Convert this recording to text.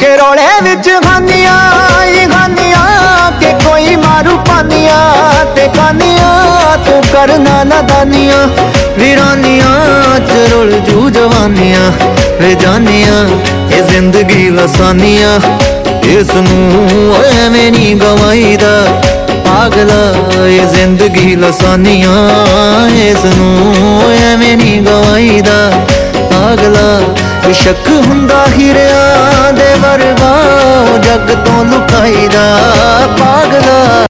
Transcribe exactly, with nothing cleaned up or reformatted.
के रोले विच खानिया खानिया के कोई मारू पानिया ते खानिया तू करना नादानिया वीरानिया च रुल जू जवानिया वे जानिया ये जिंदगी लसानिया इसनू एवें नहीं गवाईदा पागला ये जिंदगी लसानिया इसनू एवें नहीं गवाईदा पागला शक हुंदा हीरिया दे वर्गा जग तो लुकाईदा पागला।